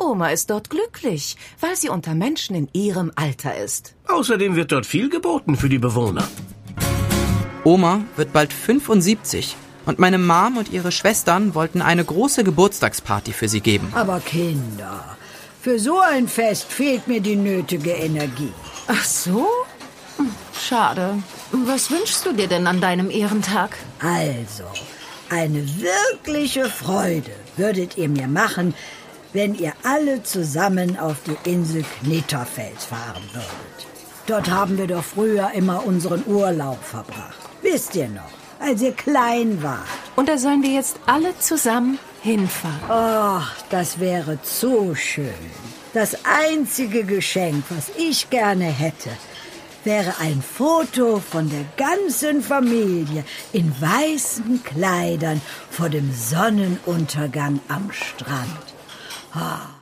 Oma ist dort glücklich, weil sie unter Menschen in ihrem Alter ist. Außerdem wird dort viel geboten für die Bewohner. Oma wird bald 75 und meine Mom und ihre Schwestern wollten eine große Geburtstagsparty für sie geben. Aber Kinder, für so ein Fest fehlt mir die nötige Energie. Ach so? Schade. Was wünschst du dir denn an deinem Ehrentag? Also, eine wirkliche Freude würdet ihr mir machen, wenn ihr alle zusammen auf die Insel Knitterfels fahren würdet. Dort haben wir doch früher immer unseren Urlaub verbracht. Wisst ihr noch, als ihr klein wart? Und da sollen wir jetzt alle zusammen hinfahren. Ach, das wäre zu schön. Das einzige Geschenk, was ich gerne hätte, wäre ein Foto von der ganzen Familie in weißen Kleidern vor dem Sonnenuntergang am Strand. Ah,